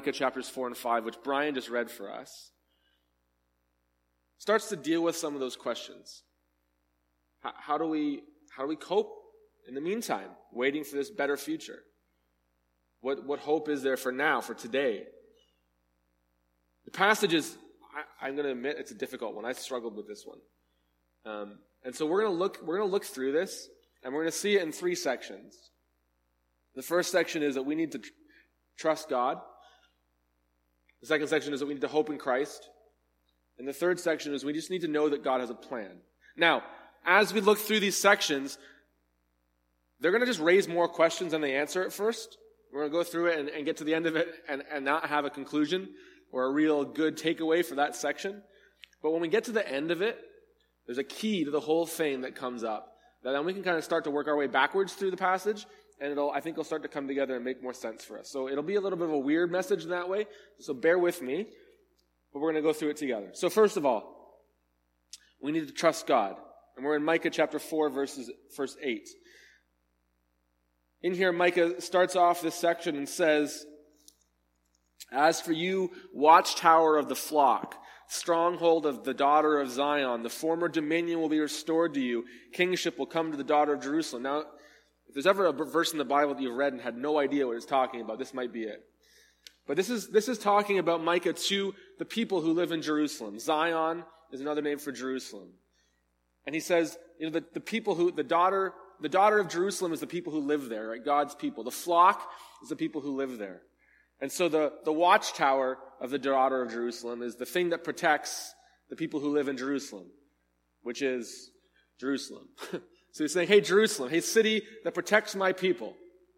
Micah chapters 4 and 5, which Brian just read for us, starts to deal with some of those questions. How do we cope in the meantime, waiting for this better future? What hope is there for now, for today? The passage is, I'm going to admit, it's a difficult one. I struggled with this one. And so we're going to look through this, and we're going to see it in 3 sections. The first section is that we need to trust God. The second section is that we need to hope in Christ. And the third section is we just need to know that God has a plan. Now, as we look through these sections, they're going to just raise more questions than they answer at first. We're going to go through it and get to the end of it and not have a conclusion or a real good takeaway for that section. But when we get to the end of it, there's a key to the whole thing that comes up. Then we can kind of start to work our way backwards through the passage, and I think it'll start to come together and make more sense for us. So it'll be a little bit of a weird message in that way, so bear with me, but we're going to go through it together. So first of all, we need to trust God. And we're in Micah chapter 4, verse 8. In here, Micah starts off this section and says, "As for you, watchtower of the flock, stronghold of the daughter of Zion, the former dominion will be restored to you. Kingship will come to the daughter of Jerusalem." Now, if there's ever a verse in the Bible that you've read and had no idea what it's talking about, this might be it. But this is talking about Micah to the people who live in Jerusalem. Zion is another name for Jerusalem. And he says, the people who, the daughter of Jerusalem is the people who live there, right? God's people. The flock is the people who live there. And so the watchtower of the daughter of Jerusalem is the thing that protects the people who live in Jerusalem, which is Jerusalem. So he's saying, hey, Jerusalem, hey, city that protects my people.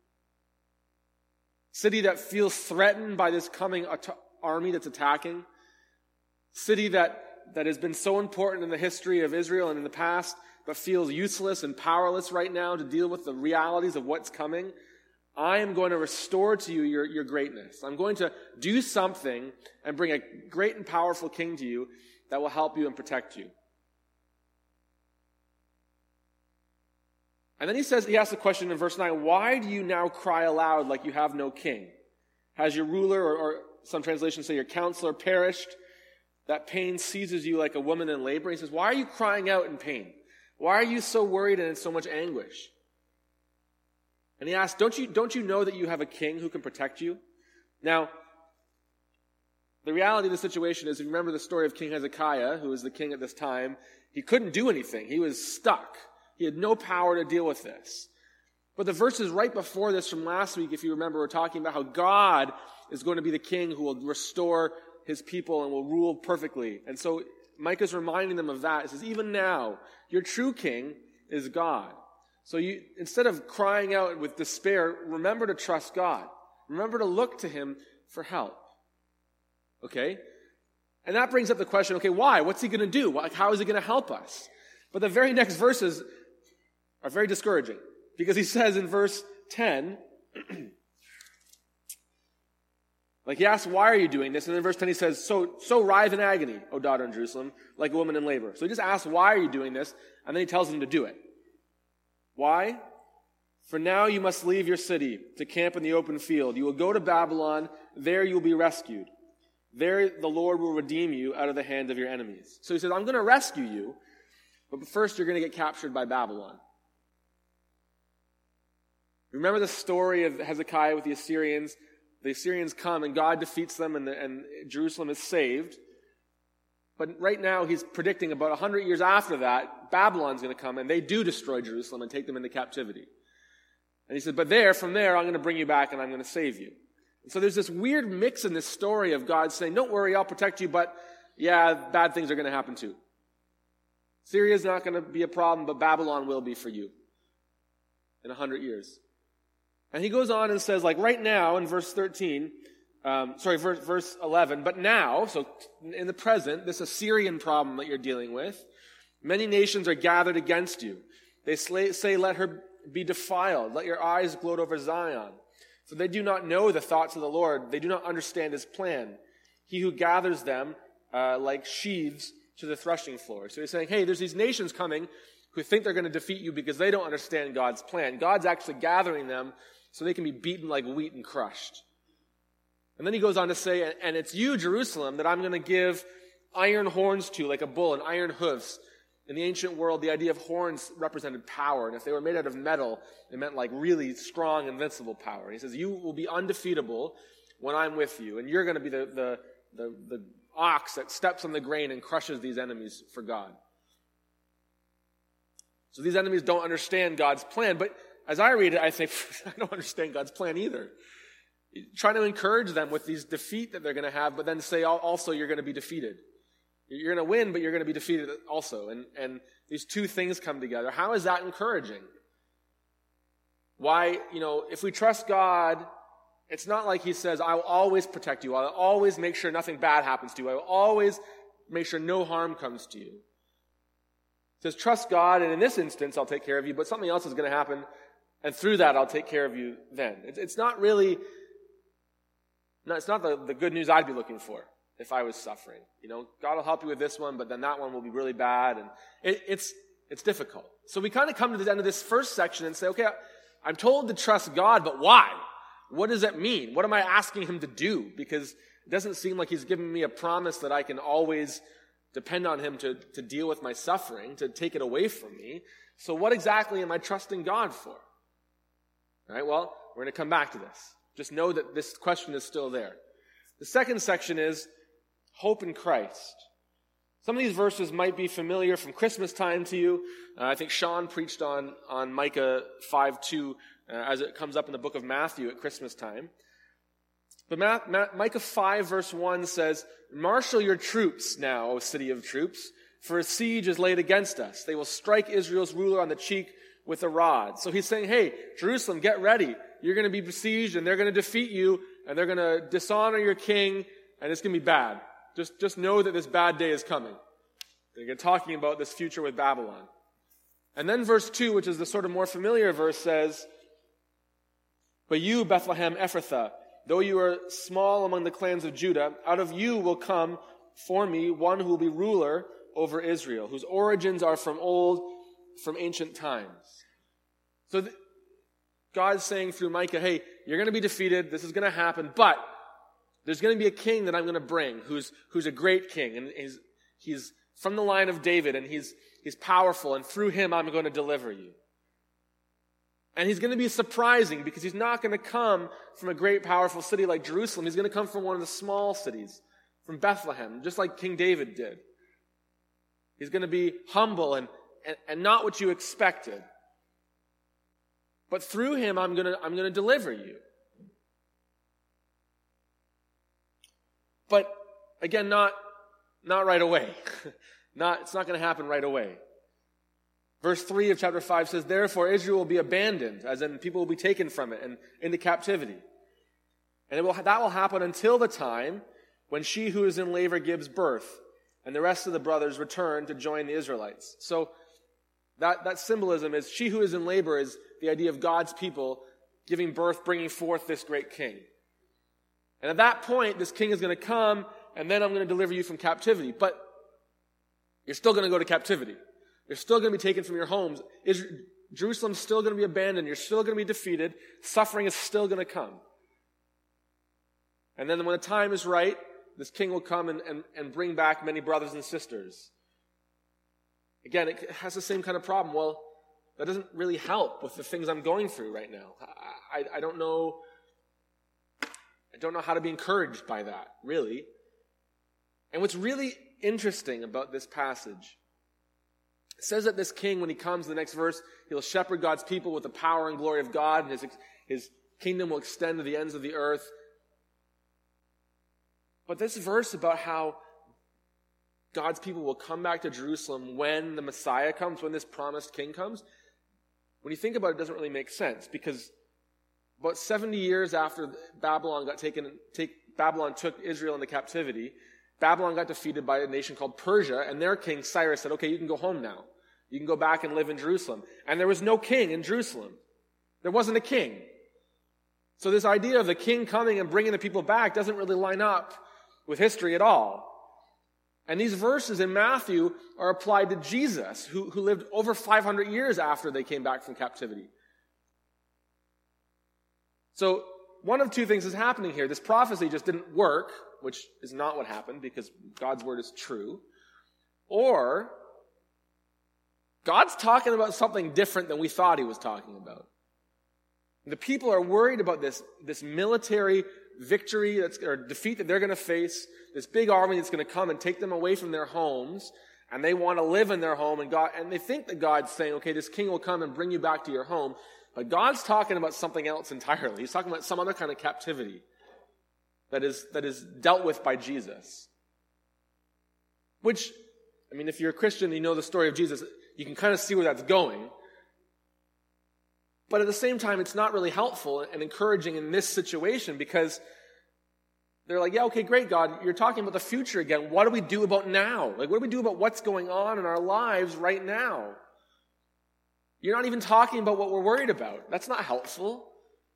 City that feels threatened by this coming army that's attacking. City that has been so important in the history of Israel and in the past, but feels useless and powerless right now to deal with the realities of what's coming. I am going to restore to you your greatness. I'm going to do something and bring a great and powerful king to you that will help you and protect you. And then he asks the question in verse 9, why do you now cry aloud like you have no king? Has your ruler, or some translations say your counselor, perished? That pain seizes you like a woman in labor. He says, why are you crying out in pain? Why are you so worried and in so much anguish? And he asks, don't you know that you have a king who can protect you? Now, the reality of the situation is, if you remember the story of King Hezekiah, who was the king at this time, he couldn't do anything. He was stuck. He had no power to deal with this. But the verses right before this from last week, if you remember, were talking about how God is going to be the king who will restore his people and will rule perfectly. And so Micah's reminding them of that. He says, even now, your true king is God. So you, instead of crying out with despair, remember to trust God. Remember to look to him for help. Okay? And that brings up the question, okay, why? What's he going to do? How is he going to help us? But the very next verses are very discouraging. Because he says in verse 10, like he asks, why are you doing this? And in verse 10 he says, so writhe in agony, O daughter in Jerusalem, like a woman in labor. So he just asks, why are you doing this? And then he tells them to do it. Why? For now you must leave your city to camp in the open field. You will go to Babylon. There you will be rescued. There the Lord will redeem you out of the hand of your enemies. So he says, I'm going to rescue you, but first you're going to get captured by Babylon. Remember the story of Hezekiah with the Assyrians? The Assyrians come and God defeats them and Jerusalem is saved. But right now he's predicting about 100 years after that, Babylon's going to come and they do destroy Jerusalem and take them into captivity. And he said, but from there, I'm going to bring you back and I'm going to save you. And so there's this weird mix in this story of God saying, don't worry, I'll protect you, but yeah, bad things are going to happen too. Syria's not going to be a problem, but Babylon will be for you in 100 years. And he goes on and says, like right now in verse 13, verse 11, but now, so in the present, this Assyrian problem that you're dealing with, many nations are gathered against you. They say, let her be defiled. Let your eyes gloat over Zion. For they do not know the thoughts of the Lord. They do not understand his plan. He who gathers them like sheaves to the threshing floor. So he's saying, hey, there's these nations coming who think they're going to defeat you because they don't understand God's plan. God's actually gathering them so they can be beaten like wheat and crushed. And then he goes on to say, and it's you, Jerusalem, that I'm going to give iron horns to, like a bull, and iron hooves. In the ancient world, the idea of horns represented power. And if they were made out of metal, it meant like really strong, invincible power. And he says, you will be undefeatable when I'm with you. And you're going to be the ox that steps on the grain and crushes these enemies for God. So these enemies don't understand God's plan. But as I read it, I think, I don't understand God's plan either. Trying to encourage them with these defeat that they're going to have, but then say also you're going to be defeated. You're going to win, but you're going to be defeated also. And these two things come together. How is that encouraging? Why, if we trust God, it's not like he says, I will always protect you. I'll always make sure nothing bad happens to you. I will always make sure no harm comes to you. He says, trust God, and in this instance, I'll take care of you, but something else is going to happen, and through that, I'll take care of you then. It's not really... No, it's not the good news I'd be looking for if I was suffering. God will help you with this one, but then that one will be really bad, and it's difficult. So we kind of come to the end of this first section and say, okay, I'm told to trust God, but why? What does that mean? What am I asking him to do? Because it doesn't seem like he's giving me a promise that I can always depend on him to deal with my suffering, to take it away from me. So what exactly am I trusting God for? All right, well, we're going to come back to this. Just know that this question is still there. The second section is hope in Christ. Some of these verses might be familiar from Christmas time to you. I think Sean preached on Micah 5:2 as it comes up in the book of Matthew at Christmas time. But Micah 5 verse 1 says, marshal your troops now, O city of troops, for a siege is laid against us. They will strike Israel's ruler on the cheek with a rod. So he's saying, hey, Jerusalem, get ready. You're going to be besieged, and they're going to defeat you, and they're going to dishonor your king, and it's going to be bad. Just know that this bad day is coming. They're talking about this future with Babylon. And then verse 2, which is the sort of more familiar verse, says, but you, Bethlehem Ephrathah, though you are small among the clans of Judah, out of you will come for me one who will be ruler over Israel, whose origins are from ancient times. So God's saying through Micah, hey, you're going to be defeated, this is going to happen, but there's going to be a king that I'm going to bring who's a great king, and he's from the line of David, and he's powerful, and through him I'm going to deliver you. And he's going to be surprising because he's not going to come from a great, powerful city like Jerusalem. He's going to come from one of the small cities, from Bethlehem, just like King David did. He's going to be humble and not what you expected. But through him, I'm going to deliver you. But again, not right away. It's not going to happen right away. Verse 3 of chapter 5 says, therefore Israel will be abandoned, as in people will be taken from it and into captivity. And that will happen until the time when she who is in labor gives birth, and the rest of the brothers return to join the Israelites. So that symbolism is she who is in labor is the idea of God's people giving birth, bringing forth this great king. And at that point, this king is going to come, and then I'm going to deliver you from captivity. But you're still going to go to captivity. You're still going to be taken from your homes. Jerusalem's still going to be abandoned. You're still going to be defeated. Suffering is still going to come. And then when the time is right, this king will come and bring back many brothers and sisters. Again, it has the same kind of problem. Well, that doesn't really help with the things I'm going through right now. I don't know how to be encouraged by that, really. And what's really interesting about this passage, it says that this king, when he comes in the next verse, he'll shepherd God's people with the power and glory of God, and his kingdom will extend to the ends of the earth. But this verse about how God's people will come back to Jerusalem when the Messiah comes, when this promised king comes, when you think about it, it doesn't really make sense, because about 70 years after Babylon took Israel into captivity, Babylon got defeated by a nation called Persia, and their king Cyrus said, okay, you can go home now. You can go back and live in Jerusalem. And there was no king in Jerusalem. There wasn't a king. So this idea of the king coming and bringing the people back doesn't really line up with history at all. And these verses in Matthew are applied to Jesus, who lived over 500 years after they came back from captivity. So one of two things is happening here. This prophecy just didn't work, which is not what happened because God's word is true. Or God's talking about something different than we thought he was talking about. The people are worried about this military victory or defeat that they're going to face, this big army that's going to come and take them away from their homes, and they want to live in their home, and they think that God's saying, okay, this king will come and bring you back to your home, but God's talking about something else entirely. He's talking about some other kind of captivity that is dealt with by Jesus. Which, I mean, if you're a Christian and you know the story of Jesus, you can kind of see where that's going. But at the same time, it's not really helpful and encouraging in this situation because they're like, yeah, okay, great, God, you're talking about the future again. What do we do about now? Like, what do we do about what's going on in our lives right now? You're not even talking about what we're worried about. That's not helpful.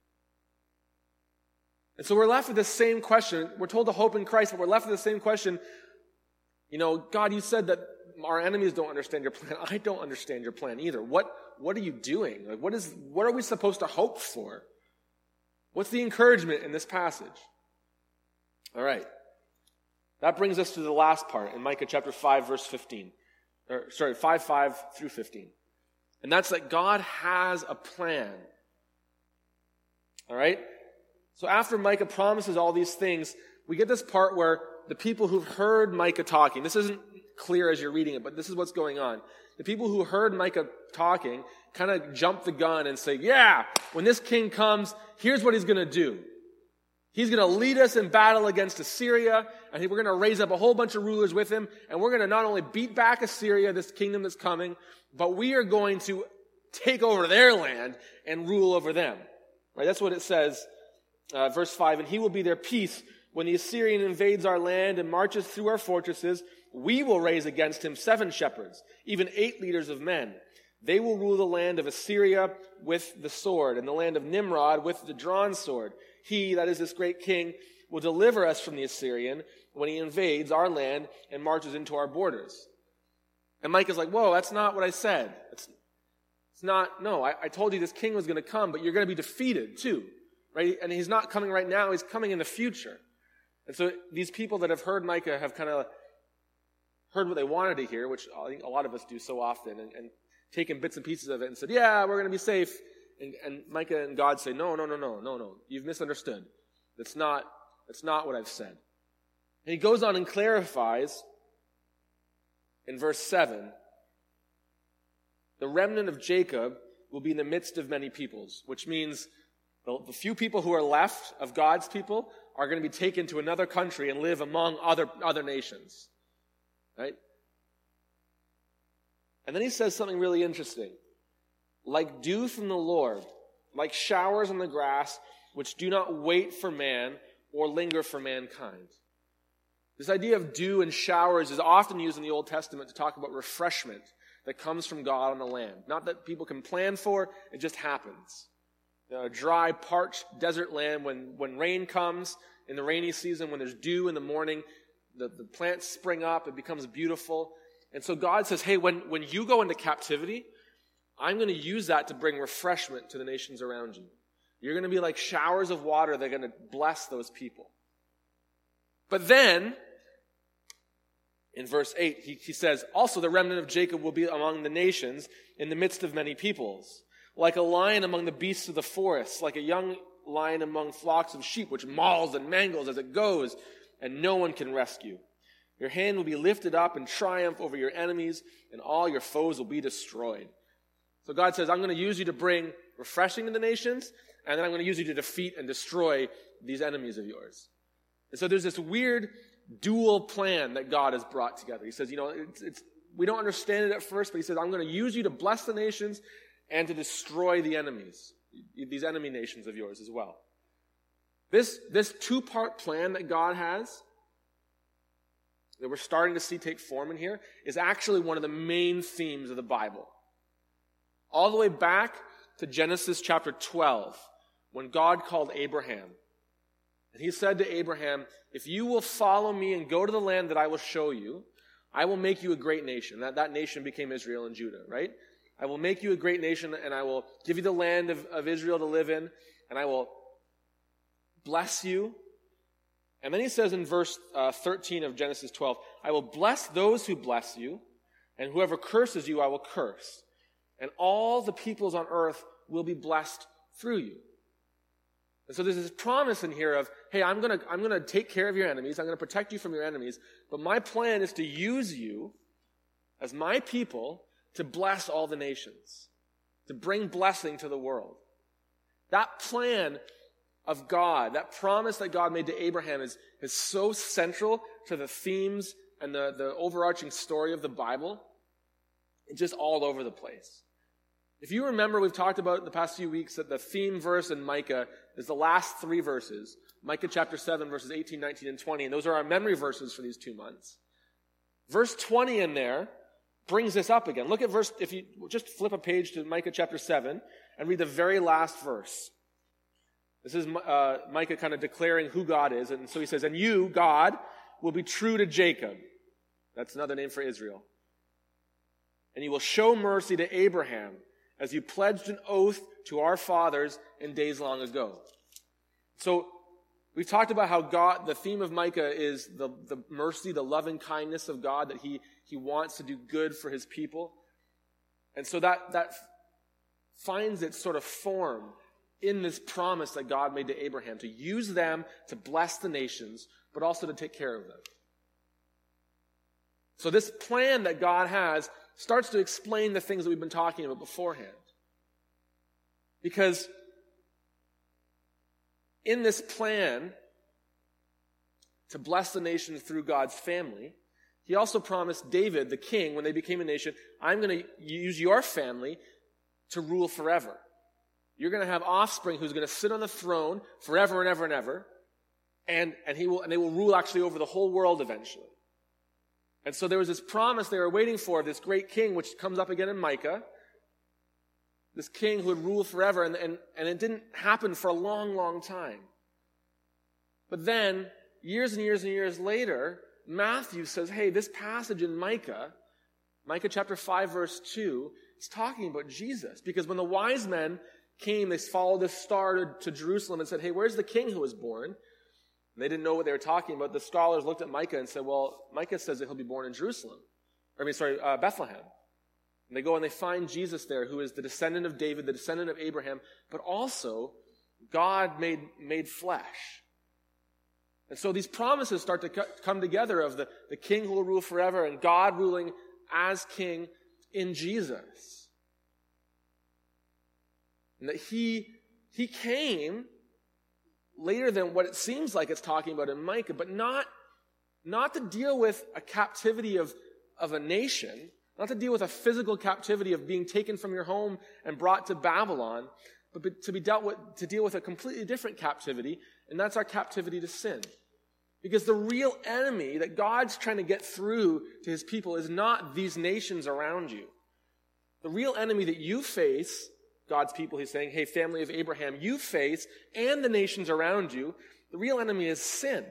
And so we're left with the same question. We're told to hope in Christ, but we're left with the same question. You know, God, you said that our enemies don't understand your plan. I don't understand your plan either. What are you doing? Like, what are we supposed to hope for? What's the encouragement in this passage? All right. That brings us to the last part in Micah chapter 5, verse 15. 5 through 15. And that's that God has a plan. All right? So after Micah promises all these things, we get this part where the people who've heard Micah talking, this isn't clear as you're reading it, but this is what's going on. The people who heard Micah talking kind of jump the gun and say, yeah, when this king comes, here's what he's going to do. He's going to lead us in battle against Assyria, and we're going to raise up a whole bunch of rulers with him, and we're going to not only beat back Assyria, this kingdom that's coming, but we are going to take over their land and rule over them. Right? That's what it says, verse 5, and he will be their peace when the Assyrian invades our land and marches through our fortresses. We will raise against him 7 shepherds, even 8 leaders of men. They will rule the land of Assyria with the sword, and the land of Nimrod with the drawn sword. He, that is this great king, will deliver us from the Assyrian when he invades our land and marches into our borders. And Micah's like, whoa, that's not what I said. It's not, no, I told you this king was going to come, but you're going to be defeated too. Right? And he's not coming right now, he's coming in the future. And so these people that have heard Micah have kind of heard what they wanted to hear, which I think a lot of us do so often, and taken bits and pieces of it and said, yeah, we're going to be safe. And Micah and God say, no. You've misunderstood. That's not what I've said. And he goes on and clarifies in verse 7, the remnant of Jacob will be in the midst of many peoples, which means the few people who are left of God's people are going to be taken to another country and live among other nations. Right? And then he says something really interesting. Like dew from the Lord, like showers on the grass, which do not wait for man or linger for mankind. This idea of dew and showers is often used in the Old Testament to talk about refreshment that comes from God on the land. Not that people can plan for, it just happens. A dry, parched desert land, when rain comes in the rainy season, when there's dew in the morning, the plants spring up, it becomes beautiful. And so God says, hey, when you go into captivity, I'm going to use that to bring refreshment to the nations around you. You're going to be like showers of water that are going to bless those people. But then, in verse 8, he says, also the remnant of Jacob will be among the nations in the midst of many peoples. Like a lion among the beasts of the forest, like a young lion among flocks of sheep, which mauls and mangles as it goes, and no one can rescue. Your hand will be lifted up in triumph over your enemies, and all your foes will be destroyed. So God says, I'm going to use you to bring refreshing to the nations, and then I'm going to use you to defeat and destroy these enemies of yours. And so there's this weird dual plan that God has brought together. He says, we don't understand it at first, but he says, I'm going to use you to bless the nations and to destroy the enemies, these enemy nations of yours as well. This 2-part plan that God has, that we're starting to see take form in here, is actually one of the main themes of the Bible. All the way back to Genesis chapter 12, when God called Abraham. And he said to Abraham, if you will follow me and go to the land that I will show you, I will make you a great nation. That nation became Israel and Judah, right? I will make you a great nation, and I will give you the land of Israel to live in, and I will bless you. And then he says in verse 13 of Genesis 12, I will bless those who bless you, and whoever curses you, I will curse. And all the peoples on earth will be blessed through you. And so there's this promise in here of, hey, I'm going to take care of your enemies. I'm going to protect you from your enemies. But my plan is to use you as my people to bless all the nations, to bring blessing to the world. That plan of God, that promise that God made to Abraham is so central to the themes and the overarching story of the Bible. It's just all over the place. If you remember, we've talked about in the past few weeks that the theme verse in Micah is the last 3 verses. Micah chapter 7, verses 18, 19, and 20. And those are our memory verses for these 2 months. Verse 20 in there brings this up again. Look at if you just flip a page to Micah chapter 7 and read the very last verse. This is Micah kind of declaring who God is. And so he says, and you, God, will be true to Jacob. That's another name for Israel. And you will show mercy to Abraham as you pledged an oath to our fathers in days long ago. So we've talked about how God, the theme of Micah is the mercy, the loving kindness of God, that he wants to do good for his people. And so that finds its sort of form in this promise that God made to Abraham, to use them to bless the nations, but also to take care of them. So this plan that God has starts to explain the things that we've been talking about beforehand. Because in this plan to bless the nations through God's family, he also promised David, the king, when they became a nation, I'm going to use your family to rule forever. You're going to have offspring who's going to sit on the throne forever and ever and ever, and they will rule actually over the whole world eventually. And so there was this promise they were waiting for, this great king, which comes up again in Micah, this king who would rule forever, and it didn't happen for a long, long time. But then, years and years and years later, Matthew says, hey, this passage in Micah chapter 5, verse 2, is talking about Jesus. Because when the wise men came, they followed this star to Jerusalem and said, hey, where's the king who was born? And they didn't know what they were talking about. The scholars looked at Micah and said, well, Micah says that he'll be born in Bethlehem. And they go and they find Jesus there, who is the descendant of David, the descendant of Abraham, but also God made flesh. And so these promises start to come together of the king who will rule forever and God ruling as king in Jesus. And that he came later than what it seems like it's talking about in Micah, but not to deal with a captivity of a nation, not to deal with a physical captivity of being taken from your home and brought to Babylon, but to deal with a completely different captivity, and that's our captivity to sin. Because the real enemy that God's trying to get through to his people is not these nations around you. The real enemy that you face, God's people, he's saying, hey, family of Abraham, you face, and the nations around you, the real enemy is sin.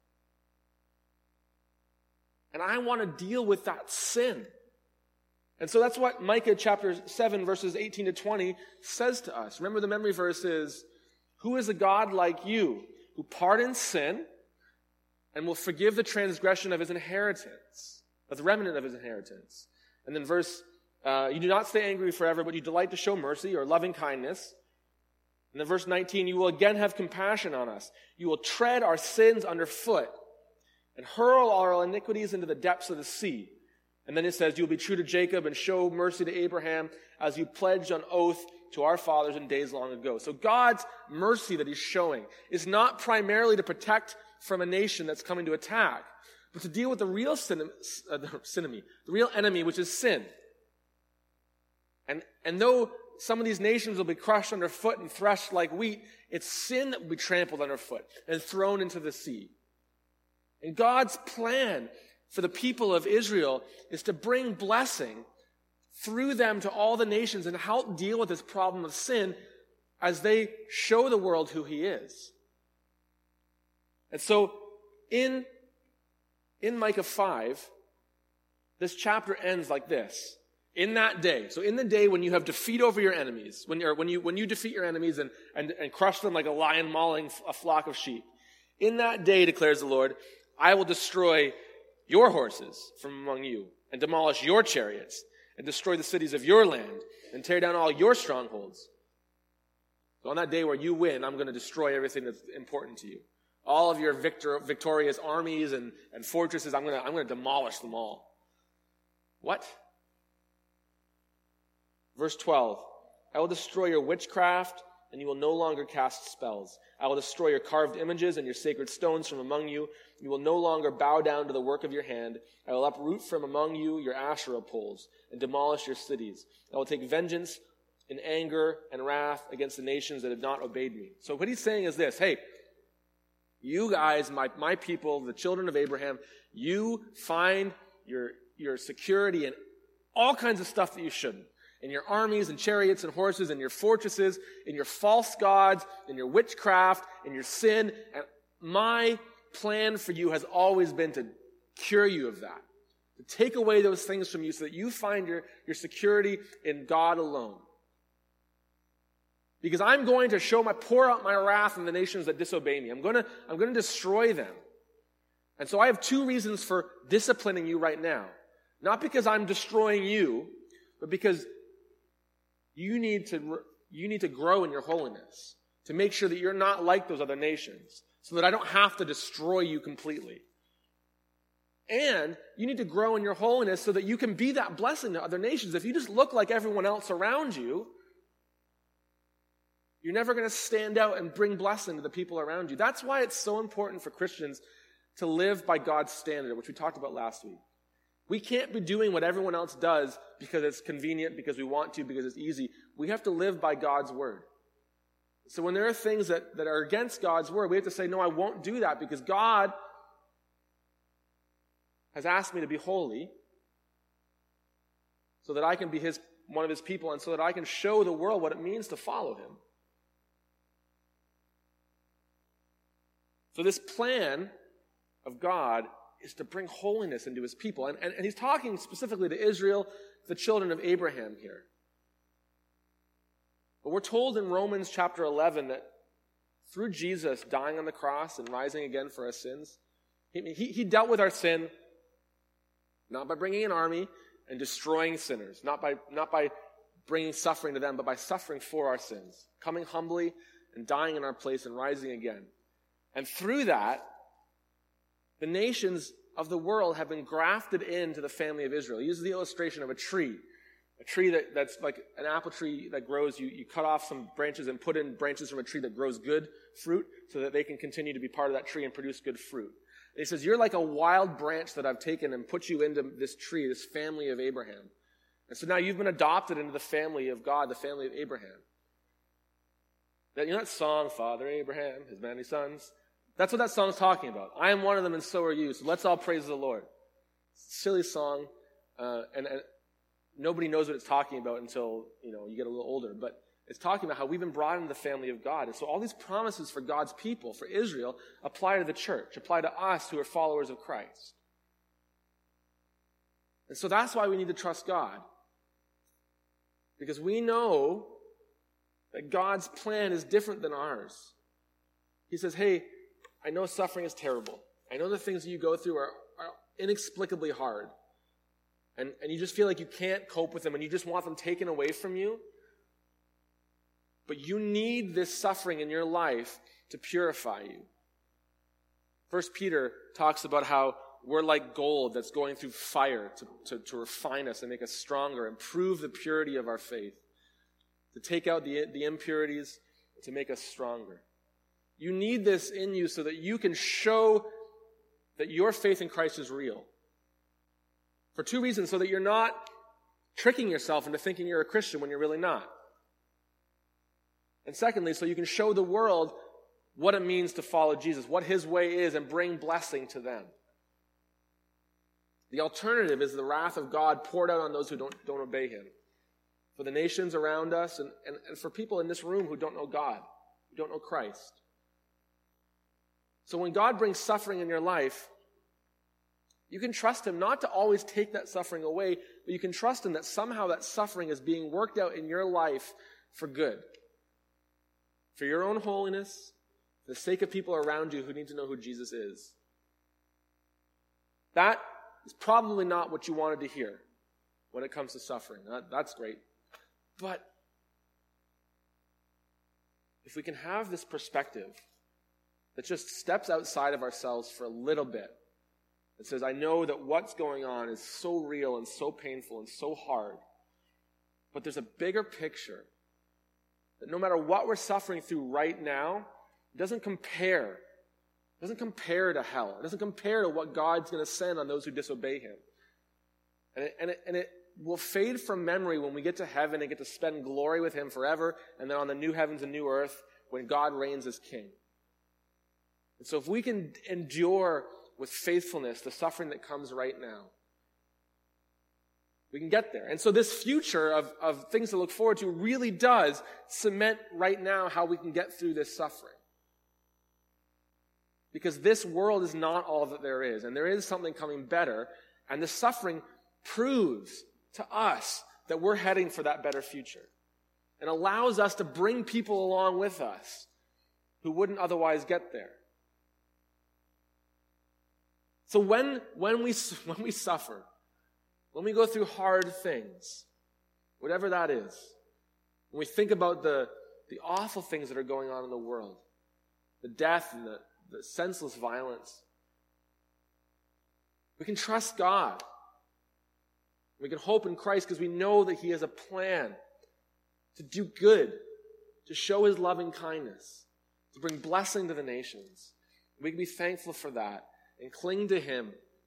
And I want to deal with that sin. And so that's what Micah chapter 7, verses 18 to 20 says to us. Remember, the memory verse is, who is a God like you, who pardons sin and will forgive the transgression of his inheritance, of the remnant of his inheritance? And then you do not stay angry forever, but you delight to show mercy or loving kindness. And then verse 19, you will again have compassion on us. You will tread our sins underfoot and hurl our iniquities into the depths of the sea. And then it says, you will be true to Jacob and show mercy to Abraham as you pledged on oath to our fathers in days long ago. So God's mercy that he's showing is not primarily to protect from a nation that's coming to attack, but to deal with the real the real enemy, which is sin. And though some of these nations will be crushed underfoot and threshed like wheat, it's sin that will be trampled underfoot and thrown into the sea. And God's plan for the people of Israel is to bring blessing through them to all the nations and help deal with this problem of sin as they show the world who he is. And so in Micah 5, this chapter ends like this. In that day, so in the day when you have defeat over your enemies, when you defeat your enemies and crush them like a lion mauling a flock of sheep, in that day, declares the Lord, I will destroy your horses from among you, and demolish your chariots, and destroy the cities of your land, and tear down all your strongholds. So on that day where you win, I'm going to destroy everything that's important to you. All of your victorious armies and fortresses, I'm going to demolish them all. What? Verse 12, I will destroy your witchcraft, and you will no longer cast spells. I will destroy your carved images and your sacred stones from among you. You will no longer bow down to the work of your hand. I will uproot from among you your Asherah poles and demolish your cities. I will take vengeance in anger and wrath against the nations that have not obeyed me. So what he's saying is this, hey, you guys, my people, the children of Abraham, you find your security in all kinds of stuff that you shouldn't. In your armies and chariots and horses and your fortresses, in your false gods, in your witchcraft, in your sin. And my plan for you has always been to cure you of that. To take away those things from you so that you find your security in God alone. Because I'm going to pour out my wrath on the nations that disobey me. I'm going to destroy them. And so I have two reasons for disciplining you right now. Not because I'm destroying you, but because you need to grow in your holiness to make sure that you're not like those other nations so that I don't have to destroy you completely. And you need to grow in your holiness so that you can be that blessing to other nations. If you just look like everyone else around you, you're never going to stand out and bring blessing to the people around you. That's why it's so important for Christians to live by God's standard, which we talked about last week. We can't be doing what everyone else does because it's convenient, because we want to, because it's easy. We have to live by God's word. So when there are things that are against God's word, we have to say, no, I won't do that because God has asked me to be holy so that I can be one of his people and so that I can show the world what it means to follow him. So this plan of God is to bring holiness into his people. And he's talking specifically to Israel, the children of Abraham here. But we're told in Romans chapter 11 that through Jesus dying on the cross and rising again for our sins, he dealt with our sin not by bringing an army and destroying sinners, not by bringing suffering to them, but by suffering for our sins, coming humbly and dying in our place and rising again. And through that, the nations of the world have been grafted into the family of Israel. He uses the illustration of a tree that's like an apple tree that grows. You cut off some branches and put in branches from a tree that grows good fruit so that they can continue to be part of that tree and produce good fruit. And he says, you're like a wild branch that I've taken and put you into this tree, this family of Abraham. And so now you've been adopted into the family of God, the family of Abraham. You know that song, Father Abraham, his many sons? That's what that song's talking about. I am one of them and so are you. So let's all praise the Lord. Silly song, and nobody knows what it's talking about until you get a little older. But it's talking about how we've been brought into the family of God. And so all these promises for God's people, for Israel, apply to the church, apply to us who are followers of Christ. And so that's why we need to trust God. Because we know that God's plan is different than ours. He says, hey, I know suffering is terrible. I know the things that you go through are inexplicably hard. And you just feel like you can't cope with them and you just want them taken away from you. But you need this suffering in your life to purify you. 1 Peter talks about how we're like gold that's going through fire to refine us and make us stronger and prove the purity of our faith. To take out the impurities, to make us stronger. You need this in you so that you can show that your faith in Christ is real. For two reasons, so that you're not tricking yourself into thinking you're a Christian when you're really not. And secondly, so you can show the world what it means to follow Jesus, what his way is, and bring blessing to them. The alternative is the wrath of God poured out on those who don't obey him. For the nations around us and for people in this room who don't know God, who don't know Christ. So when God brings suffering in your life, You can trust him not to always take that suffering away, but you can trust him that somehow that suffering is being worked out in your life for good. For your own holiness, for the sake of people around you who need to know who Jesus is. That is probably not what you wanted to hear when it comes to suffering. That's great. But if we can have this perspective that just steps outside of ourselves for a little bit, it says, I know that what's going on is so real and so painful and so hard, but there's a bigger picture that no matter what we're suffering through right now, it doesn't compare. It doesn't compare to hell. It doesn't compare to what God's going to send on those who disobey him. And it will fade from memory when we get to heaven and get to spend glory with him forever, and then on the new heavens and new earth when God reigns as king. And so if we can endure with faithfulness the suffering that comes right now, we can get there. And so this future of things to look forward to really does cement right now how we can get through this suffering. Because this world is not all that there is, and there is something coming better, and the suffering proves to us that we're heading for that better future, and allows us to bring people along with us who wouldn't otherwise get there. So when we suffer, when we go through hard things, whatever that is, when we think about the awful things that are going on in the world, the death and the senseless violence, we can trust God. We can hope in Christ because we know that he has a plan to do good, to show his loving kindness, to bring blessing to the nations. We can be thankful for that and cling to him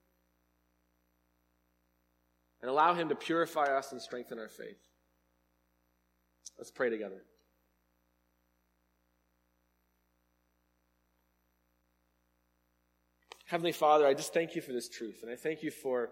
and allow him to purify us and strengthen our faith. Let's pray together. Heavenly Father, I just thank you for this truth, and I thank you for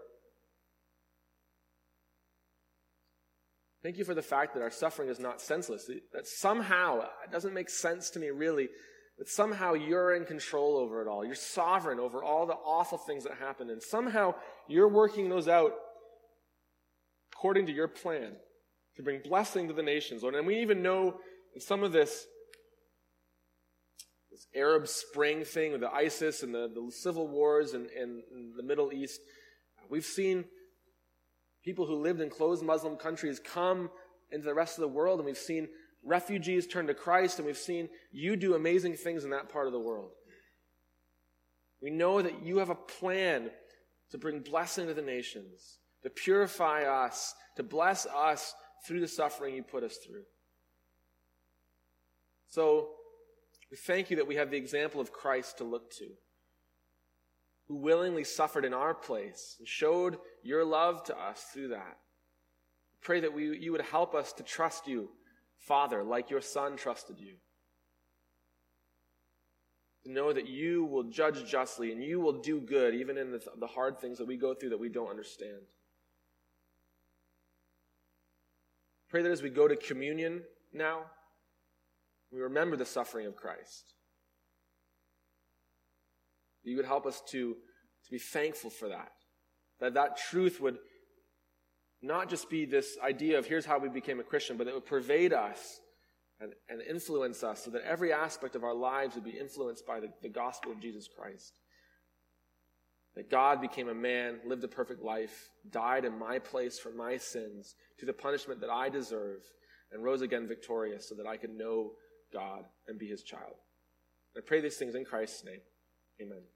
the fact that our suffering is not senseless, that somehow, it doesn't make sense to me really, but somehow you're in control over it all. You're sovereign over all the awful things that happen, and somehow you're working those out according to your plan to bring blessing to the nations, Lord. And we even know in some of this Arab Spring thing with the ISIS and the civil wars in the Middle East, we've seen people who lived in closed Muslim countries come into the rest of the world, and we've seen refugees turn to Christ, and we've seen you do amazing things in that part of the world. We know that you have a plan to bring blessing to the nations, to purify us, to bless us through the suffering you put us through. So we thank you that we have the example of Christ to look to, who willingly suffered in our place and showed your love to us through that. Pray that you would help us to trust you, Father, like your Son trusted you. To know that you will judge justly and you will do good even in the hard things that we go through that we don't understand. Pray that as we go to communion now, we remember the suffering of Christ. You would help us to be thankful for that. That truth would not just be this idea of here's how we became a Christian, but it would pervade us and influence us so that every aspect of our lives would be influenced by the gospel of Jesus Christ. That God became a man, lived a perfect life, died in my place for my sins, to the punishment that I deserve, and rose again victorious so that I could know God and be his child. I pray these things in Christ's name. Amen.